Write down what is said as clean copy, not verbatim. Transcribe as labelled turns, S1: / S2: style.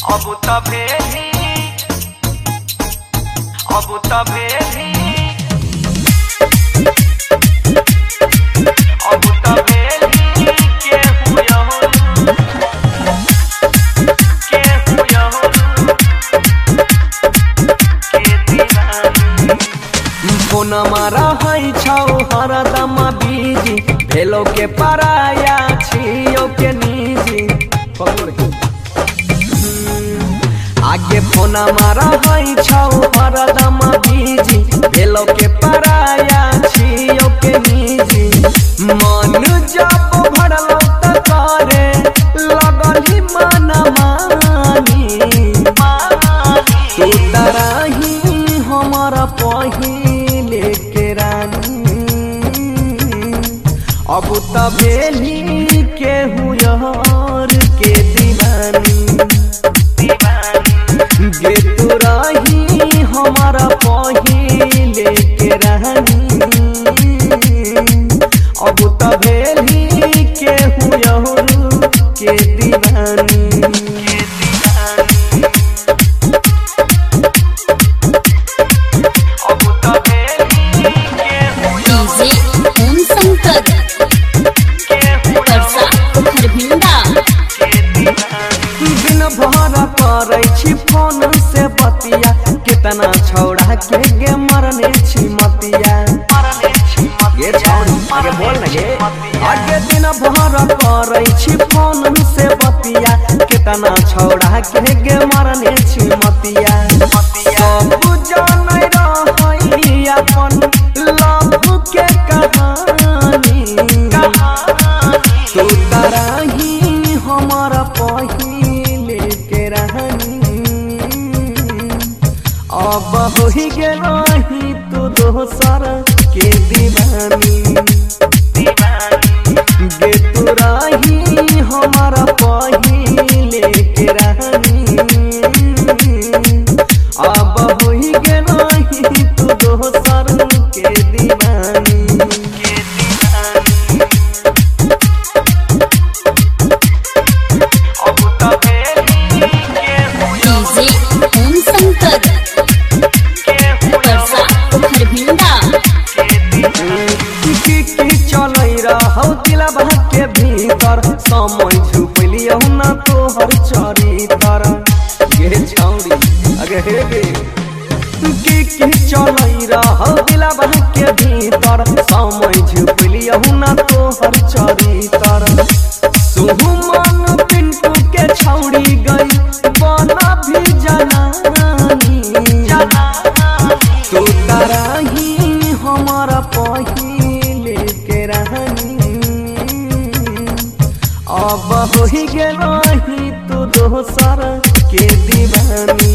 S1: अब तभेली अब तभेली अब तभेली के हुआ के दीवानी फोन मारा है छौ हरदम बीजी भेलो के पराया छियो के निजी आगे फोन मारा है छौ हरदम बीजी भेलो के पराया छियो के निजी मन जब भरल त करे लगल ही मन मानी तू तरही हमारा पहिले के रानी अब तभेली के हुयार के दीवानी गे तू रही हमारा पहिले के रानी अब तभेली के हुयार के दीवानी फोन से बतिया कितना छौड़ा के गे मरने छी मतिया ये छौड़ी आगे बोल न गे आगे दिन भर करे छी फोन से बतिया कितना छौड़ा के गे मरने छी मतिया सब जानै रहै अपन लव के कहानी तू तरही हमारा पहिले के रहनी अब होई गेलही तू दोसर के दीवानी गे तू रही हमारा पहिले के रानी अब होई गेलही तू दोसर के दीवानी के भीतर समय झुपलियौ ना तोहर चरितर गे छौड़ी अगे हे गे की चलै रहौ दिलवा के भीतर समय झुपलियौ ना तोहर चरितर सुमन पिंटू के छौड़ी गई बना भी जनानी तू तरही हमारा पहिले के रानी अब होई गेलही तू दोसर के दीवानी